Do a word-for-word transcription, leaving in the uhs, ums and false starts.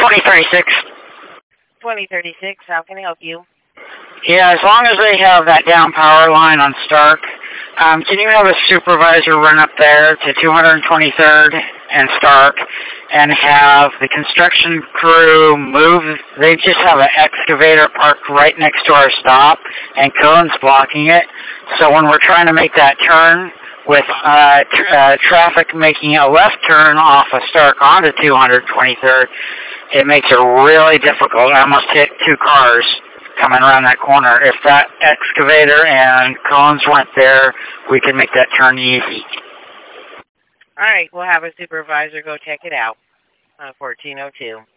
twenty thirty-six. twenty thirty-six, how can I help you? Yeah, as long as they have that down power line on Stark, um, can you have a supervisor run up there to two hundred twenty-third and Stark and have the construction crew move? They just have an excavator parked right next to our stop, and Cohen's blocking it. So when we're trying to make that turn with uh, tr- uh, traffic making a left turn off of Stark onto two hundred twenty-third, it makes it really difficult. I almost hit two cars coming around that corner. If that excavator and cones weren't there, we could make that turn easy. All right, we'll have a supervisor go check it out. Uh, fourteen oh two.